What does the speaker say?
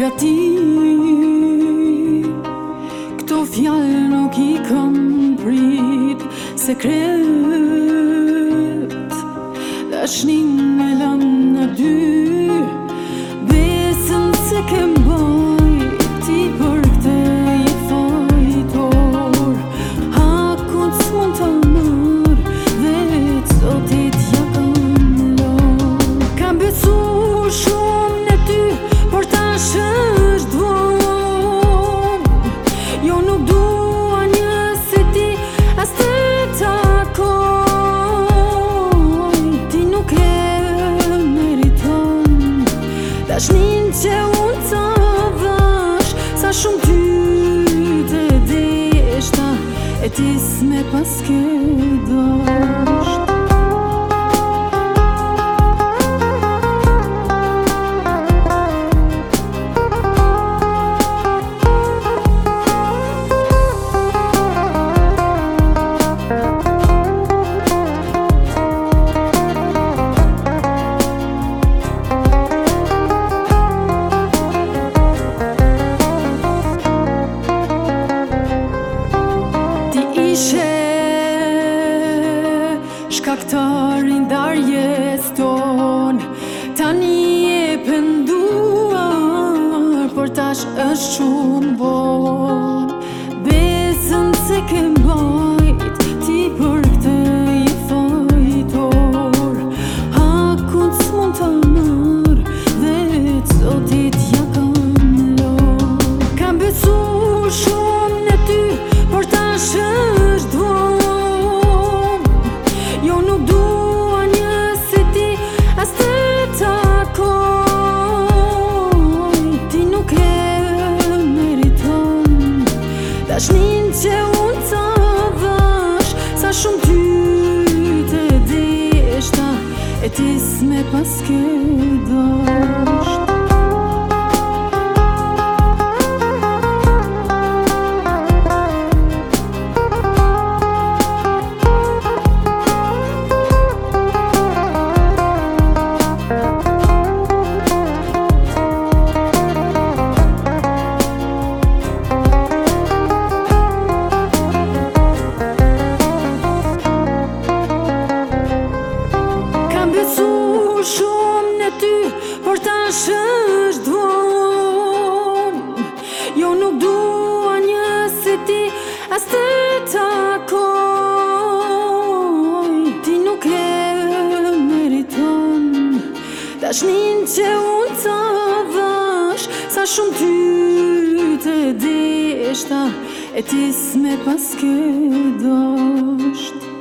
gati. Këto fjallë nuk I kam prit sekret, dashnin me lanë në dy. Besën se ke mbajt ti për këte I fajtor. Hakun s'mund të mërë, vetë zotit ja kam lor. Kam besu shumë në ty, por tash është vonë. Jo nuk dua një si ti, as të takoj. Ti nuk e meriton dashnin që unë të vash. Sa shumë ty të deshta, e ti s'me pas ke dasht. Shkaktari ndarjes ton, tani e penduar, por tash është shumë bon. Besën se ke mbajt ti për këte I fajtor. Hakun s'mund të mërë, vetë zotit ja kam lor. Kam besu shumë në ty, por tash është vonë. Jo nuk dua një si ti, as të takoj. Ti nuk e meriton dashnin që unë të vash. Sa shumë ty të deshta, e ti s'me pas ke dasht. Shumë në ty, por tash është vonë. Jo nuk dua një si ti, as të takoj. Ti nuk e meriton dashnin që unë të vash. Sa shumë ty të deshta, e ti s'me pas ke dasht.